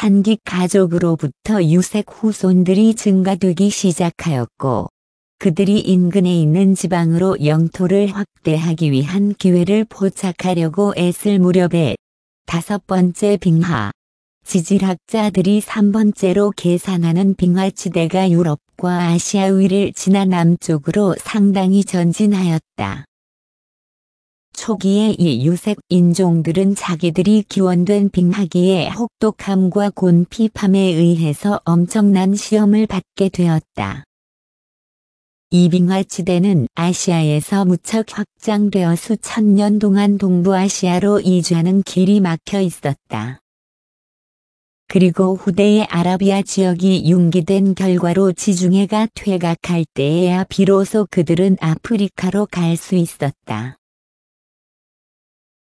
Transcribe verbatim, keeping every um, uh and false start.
산기 가족으로부터 유색 후손들이 증가되기 시작하였고 그들이 인근에 있는 지방으로 영토를 확대하기 위한 기회를 포착하려고 애쓸 무렵에 다섯 번째 빙하, 지질학자들이 삼 번째로 계산하는 빙하지대가 유럽과 아시아 위를 지나 남쪽으로 상당히 전진하였다. 초기에 이 유색 인종들은 자기들이 기원된 빙하기의 혹독함과 곤핍함에 의해서 엄청난 시험을 받게 되었다. 이 빙하지대는 아시아에서 무척 확장되어 수천 년 동안 동부아시아로 이주하는 길이 막혀 있었다. 그리고 후대의 아라비아 지역이 융기된 결과로 지중해가 퇴각할 때에야 비로소 그들은 아프리카로 갈 수 있었다.